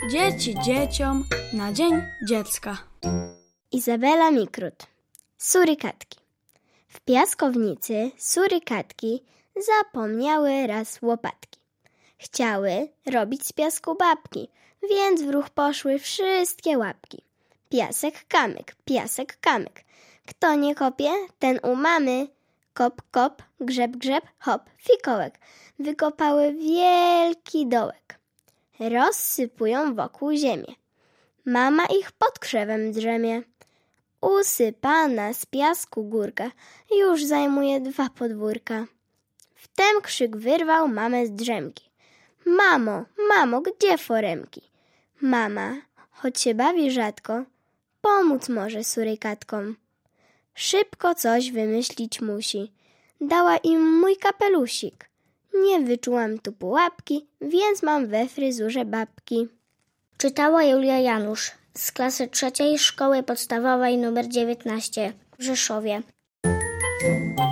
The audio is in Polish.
Dzieci dzieciom na Dzień Dziecka. Izabela Mikrut. Surykatki. W piaskownicy surykatki zapomniały raz łopatki. Chciały robić z piasku babki, więc w ruch poszły wszystkie łapki. Piasek, kamyk, kto nie kopie, ten u mamy. Kop, kop, grzeb, grzeb, hop, fikołek. Wykopały wielki dołek. Rozsypują wokół ziemię. Mama ich pod krzewem drzemie. Usypana z piasku górka już zajmuje 2 podwórka. Wtem krzyk wyrwał mamę z drzemki. Mamo, mamo, gdzie foremki? Mama, choć się bawi rzadko, pomóc może surykatkom. Szybko coś wymyślić musi. Dała im mój kapelusik. Nie wyczułam tu pułapki, więc mam we fryzurze babki. Czytała Julia Janusz z klasy 3 Szkoły Podstawowej nr 19 w Rzeszowie.